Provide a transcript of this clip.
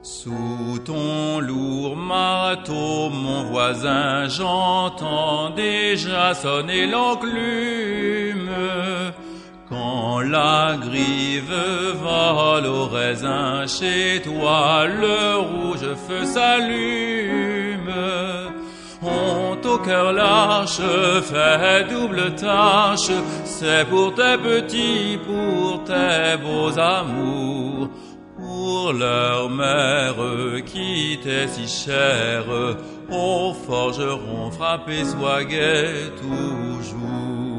Sous ton lourd marteau, mon voisin, j'entends déjà sonner l'enclume. Quand la grive vole au raisin, chez toi le rouge feu s'allume. Honte au cœur lâche, fait double tâche, c'est pour tes petits, pour tes beaux amours, pour leur mère qui t'est si chère, ô forgeron frappé, sois gai toujours.